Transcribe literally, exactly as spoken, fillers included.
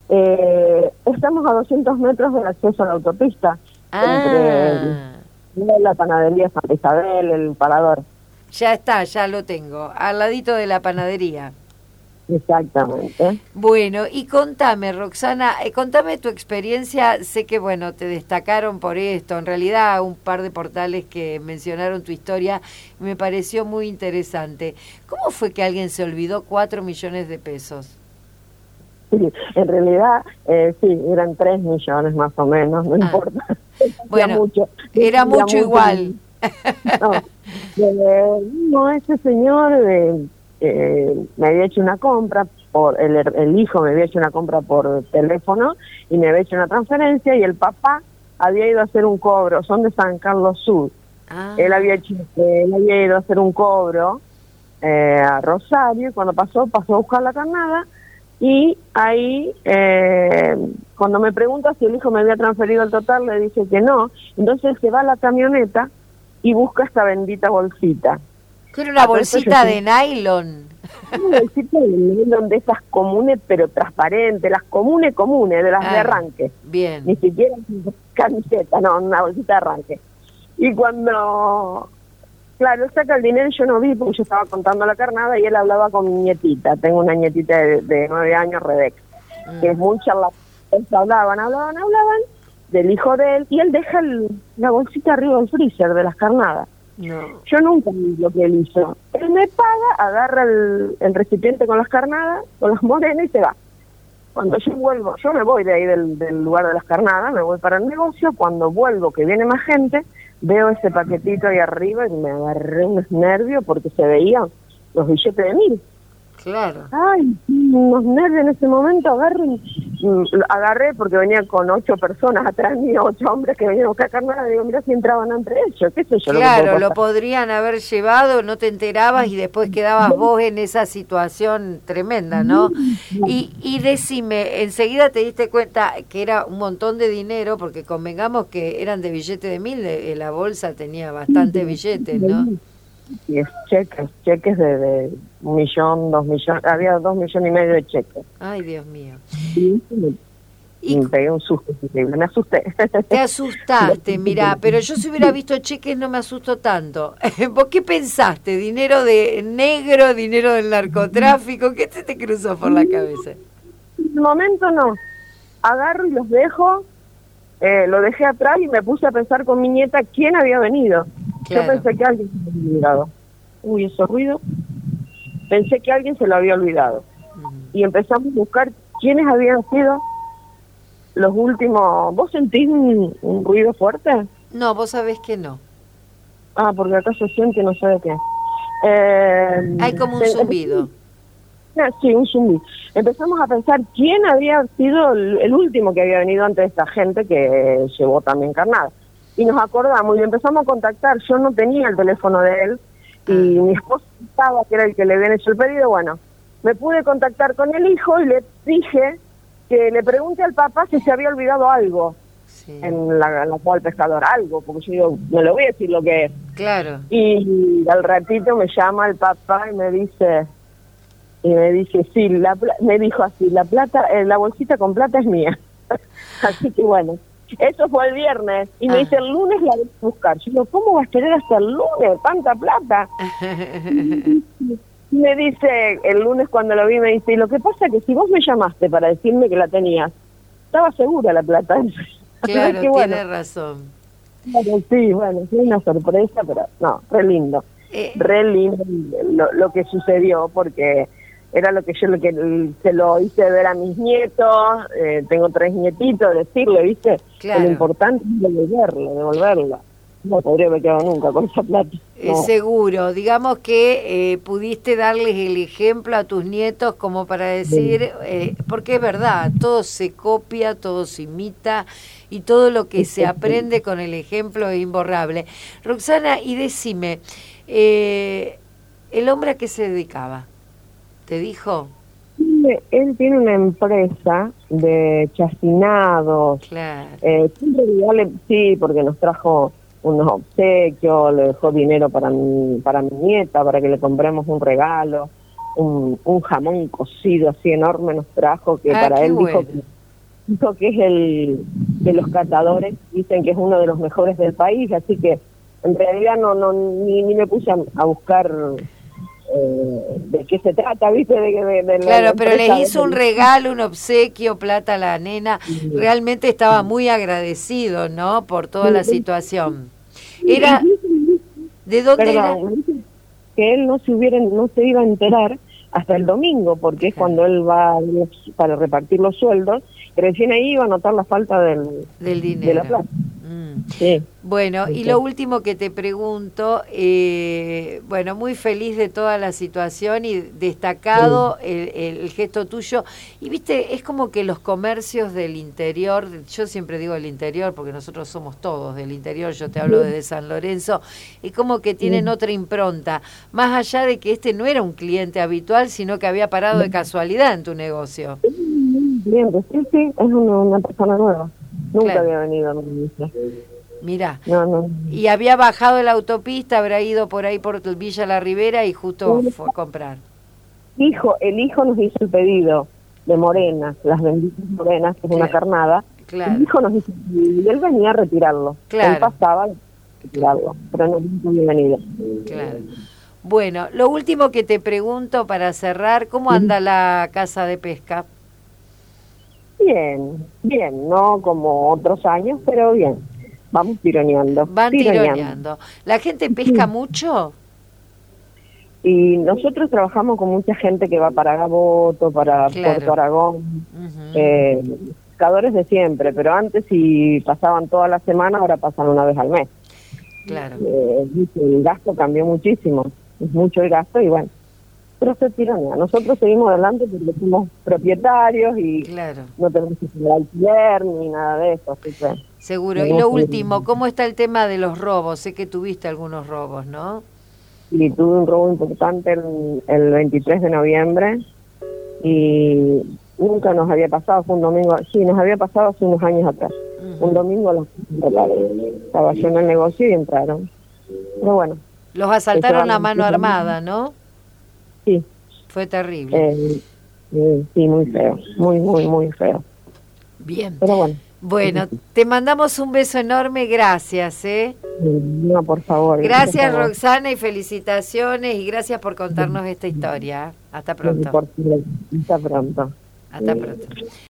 Eh, estamos a doscientos metros del acceso a la autopista, Ah, entre la panadería Santa Isabel, el parador. ya está, ya lo tengo, al ladito de la panadería. Exactamente. Bueno, y contame, Roxana, eh, contame tu experiencia. Sé que, bueno, te destacaron por esto. En realidad, un par de portales que mencionaron tu historia me pareció muy interesante. ¿Cómo fue que alguien se olvidó cuatro millones de pesos? Sí, en realidad, eh, sí, eran tres millones más o menos, no Ah, importa. bueno, mucho, era era mucho igual. No, eh, no, ese señor eh, eh, me había hecho una compra, por el, el hijo me había hecho una compra por teléfono y me había hecho una transferencia y el papá había ido a hacer un cobro, son de San Carlos Sur. Ah, Él había hecho, eh, él había ido a hacer un cobro eh, a Rosario y cuando pasó, pasó a buscar la carnada y ahí, eh, cuando me pregunta si el hijo me había transferido el total, le dice que no, entonces se va a la camioneta y busca esta bendita bolsita. que era una Ah, pero esto bolsita yo- de nylon. Una bolsita de nylon de esas comunes, pero transparentes, las comunes comunes, de las de Ah, arranque. bien. Ni siquiera camiseta, no, una bolsita de arranque. Y cuando, claro, él saca el dinero, yo no vi porque yo estaba contando la carnada y él hablaba con mi nietita. Tengo una nietita de, de nueve años, Rebeca, Mm. que es muy charla. Ellos hablaban, hablaban, hablaban del hijo de él y él deja el- la bolsita arriba del freezer de las carnadas. No. Yo nunca vi lo que él hizo. Él me paga, agarra el, el recipiente con las carnadas, con las monedas y se va. Cuando yo vuelvo, yo me voy de ahí del, del lugar de las carnadas, me voy para el negocio, cuando vuelvo, que viene más gente, veo ese paquetito ahí arriba y me agarré unos nervios porque se veían los billetes de mil. Claro. Ay, unos nervios en ese momento, agarré, mm, agarré porque venía con ocho personas atrás mío, ocho hombres que venían a buscar carnada, digo, mira si entraban entre ellos, qué sé yo. Claro, lo, que lo podrían haber llevado, no te enterabas y después quedabas vos en esa situación tremenda, ¿no? Y, y decime, enseguida te diste cuenta que era un montón de dinero, porque convengamos que eran de billete de mil, de- la bolsa tenía bastante billetes, ¿no? Y es cheques, cheques de, de un millón, dos millones, había dos millones y medio de cheques. Ay, Dios mío. Y me, Y me pegué un susto terrible, me asusté. te asustaste, mirá, pero yo si hubiera visto cheques no me asustó tanto. ¿Vos qué pensaste? ¿Dinero de negro, dinero del narcotráfico? ¿Qué se te cruzó por la cabeza? En el momento no, agarro y los dejo, eh, lo dejé atrás y me puse a pensar con mi nieta quién había venido. Claro. Yo pensé que alguien se lo había olvidado. Uy, ese ruido. Pensé que alguien se lo había olvidado. Mm. Y empezamos a buscar quiénes habían sido los últimos. ¿Vos sentís un, un ruido fuerte? No, vos sabés que no. Ah, porque acá se siente no sé de qué. Eh, Hay como un eh, zumbido. Ah, sí, un zumbido. Empezamos a pensar quién había sido el, el último que había venido antes de esta gente que llevó también carnada. Y nos acordamos y empezamos a contactar. Yo no tenía el teléfono de él y Ah. mi esposo estaba, que era el que le habían hecho el pedido. Bueno, me pude contactar con el hijo y le dije que le pregunte al papá si se había olvidado algo Sí. en la, en la cual pescador, algo, porque yo digo, no le voy a decir lo que es. Claro. Y al ratito me llama el papá y me dice, y me dice, sí, la, pla- me dijo así, la plata, eh, la bolsita con plata es mía. Así que bueno, eso fue el viernes. Y me Ah. dice, el lunes la voy a buscar. Yo digo, ¿cómo vas a tener hasta el lunes tanta plata? Y me dice, el lunes cuando lo vi, me dice, y lo que pasa es que si vos me llamaste para decirme que la tenías, estaba segura la plata. Claro, que bueno, tiene razón. claro, sí, bueno, sí, una sorpresa, pero no, re lindo. Eh, Re lindo lo, lo que sucedió, porque era lo que yo lo que se lo hice ver a mis nietos, eh, tengo tres nietitos, decirle, ¿viste? Claro. Que lo importante es devolverlo, devolverlo. No podría haber quedado nunca con esa plata. eh, No. seguro, digamos que eh, pudiste darles el ejemplo a tus nietos como para decir, eh, porque es verdad, todo se copia, todo se imita y todo lo que se aprende con el ejemplo es imborrable. Roxana, y decime, eh, ¿el hombre a qué se dedicaba? ¿Te dijo? Él tiene una empresa de chacinados. Claro. Eh, siempre le- sí, porque nos trajo unos obsequios, le dejó dinero para mi, para mi nieta, para que le compremos un regalo, un, un jamón cocido así enorme nos trajo, que Ah, para qué él bueno. dijo que chico que es el de los catadores, dicen que es uno de los mejores del país, así que en realidad no no ni, ni me puse a, a buscar eh, de qué se trata, ¿viste? De, de, de claro, la pero les hizo de... un regalo, un obsequio, plata a la nena, sí. Realmente estaba muy agradecido, ¿no? Por toda sí. La situación. Era... ¿De dónde Perdón, era? Que él no se hubiera, no se iba a enterar hasta el domingo, porque es cuando él va para repartir los sueldos, y recién ahí iba a notar la falta del, del dinero. De la plata. Mm. Sí. Bueno, sí, y sí. Lo último que te pregunto, eh, bueno, muy feliz de toda la situación y destacado sí. el, el, el gesto tuyo. Y viste, es como que los comercios del interior, yo siempre digo del interior porque nosotros somos todos del interior, yo te hablo sí. desde San Lorenzo, es como que tienen sí. otra impronta, más allá de que este no era un cliente habitual, sino que había parado de casualidad en tu negocio. Bien, pues sí, sí, es una, una persona nueva, nunca claro. había venido a mi negocio. Mirá, no, no. Y había bajado la autopista, habrá ido por ahí por Villa La Ribera y justo sí. fue a comprar. Hijo, el hijo nos hizo el pedido de morenas, las benditas morenas, que es claro. una carnada. Claro. El hijo nos hizo el pedido y él venía a retirarlo. Claro. Él pasaba a retirarlo, pero no había venido. Claro. Bueno, lo último que te pregunto para cerrar, ¿cómo anda la casa de pesca? Bien, bien, no como otros años, pero bien. Vamos tironeando. Van tironeando. tironeando. ¿La gente pesca sí. mucho? Y nosotros trabajamos con mucha gente que va para Gaboto, para claro. Puerto Aragón, uh-huh. eh, pescadores de siempre, pero antes si pasaban toda la semana, ahora pasan una vez al mes. Claro. Eh, el gasto cambió muchísimo, es mucho el gasto y bueno, pero se tironea. Nosotros seguimos adelante porque somos propietarios y claro. no tenemos que pagar alquiler ni nada de eso, así que... Seguro. Y lo último, ¿cómo está el tema de los robos? Sé que tuviste algunos robos, ¿no? Sí, tuve un robo importante el, el veintitrés de noviembre y nunca nos había pasado, fue un domingo, sí, nos había pasado hace unos años atrás. Uh-huh. Un domingo a las cinco de la tarde. Estaba yo en el negocio y entraron. Pero bueno. Los asaltaron a mano armada, ¿no? Sí. Fue terrible. Eh, eh, sí, muy feo, muy, muy, muy feo. Bien. Pero bueno. Bueno, te mandamos un beso enorme, gracias, ¿eh? No, por favor. Gracias, por favor. Roxana, y felicitaciones, y gracias por contarnos esta historia. Hasta pronto. Hasta pronto. Hasta pronto.